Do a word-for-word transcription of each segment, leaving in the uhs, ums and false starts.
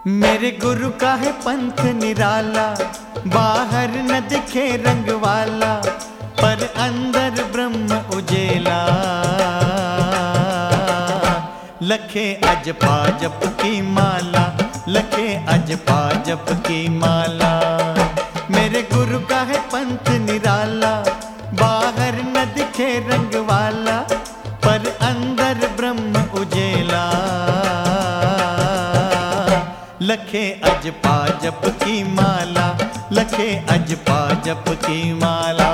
मेरे गुरु का है पंथ निराला, बाहर न दिखे रंग वाला, पर अंदर ब्रह्म उजेला। लखे अजपा जप की माला, लखे अजपा जप की माला। मेरे गुरु का है पंथ निराला, बाहर न दिखे रंग वाला, पर अंदर ब्रह्म उजेला। लखे अजपा जप की माला, लखे अजपा जप की माला।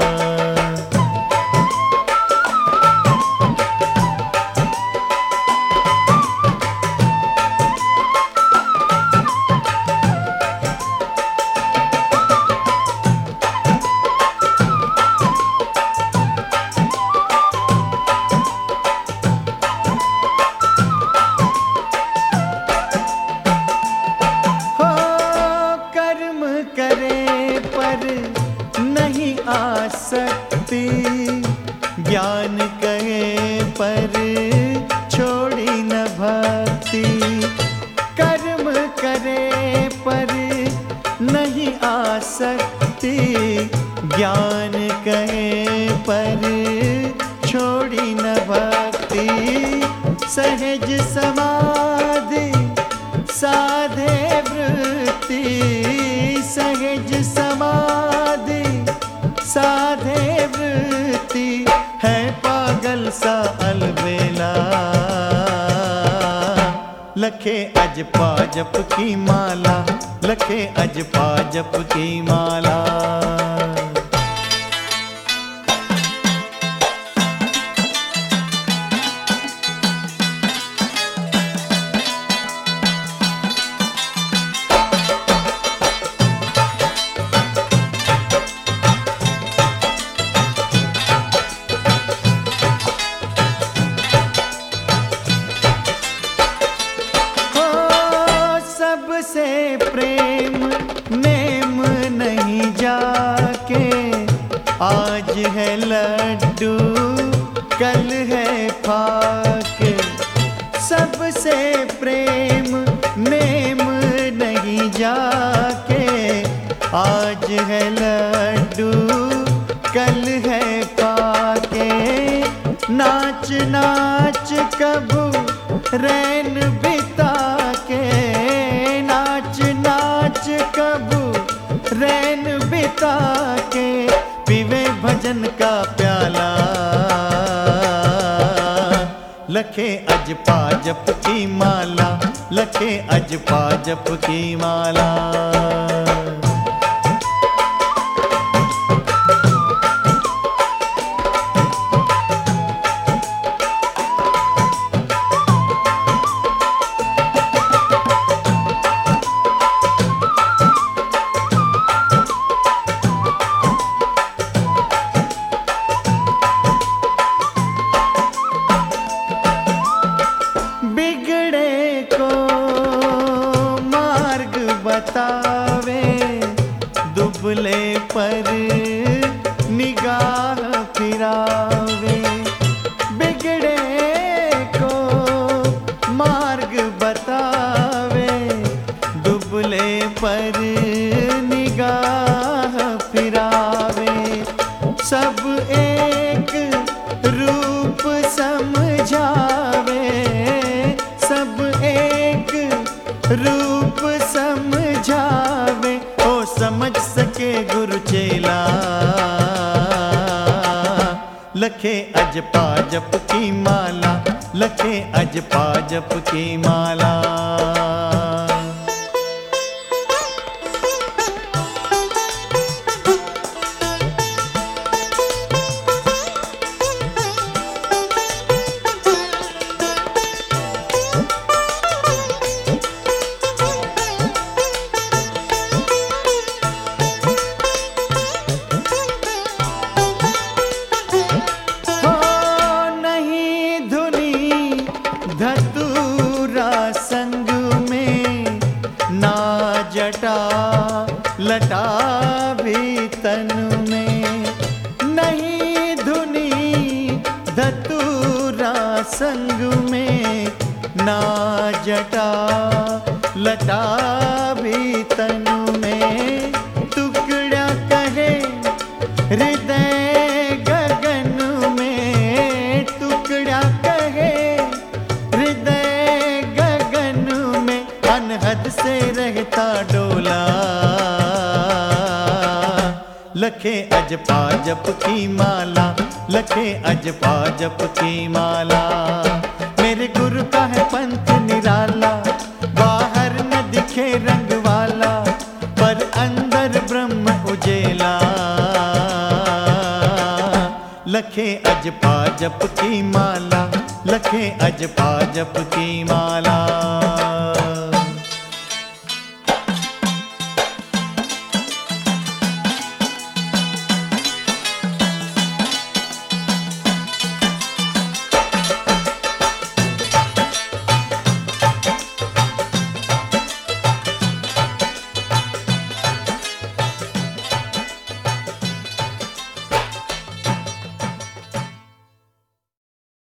आसक्ति ज्ञान कहे पर छोड़ी न भक्ति, कर्म करे पर नहीं आसक्ति, ज्ञान कहे पर छोड़ी न भक्ति। सहज समाधि साधे वृत्ति, सहज समाधि साधे वृत्ति, है पागल सा अलबेला। लखे अजपा जप की माला, लखे अजपा जप की माला। सबसे प्रेम नेम नहीं जाके, आज है लड्डू कल है फाके। सबसे प्रेम नेम नहीं जाके, आज है लड्डू कल है फाके। नाच नाच कबू रैन बिता के, नाच नाच कबू रैन बिता के, पीवे भजन का प्याला। लखे अजपा जप की माला, लखे अजपा जप की माला। बतावे दुबले पर निगाह फिरावे, बिगड़े को मार्ग बतावे, दुबले पर निगाह फिरावे। सब एक रूप समझावे, सब एक रूप समझावे, ओ समझ सके गुरु चेला। लखे अजपा जप की माला, लखे अजपा जप की माला। धतूरा संग में ना जटा लटा भी तन में, नहीं धुनी धतूरा संग में ना जटा लटा भी तनु में टुकड़ा कहे हृदय गगन में, टुकड़ा कहे हृदय गगन में, अनहद से रहता डोला। लखे अजपा जप की माला, लखे अजपा जप की माला। मेरे गुरु का है पंथ निराला, बाहर न दिखे रंग वाला, पर अंदर ब्रह्म उजेला। लखे अजपा जप की माला, लखे अजपा जप की माला।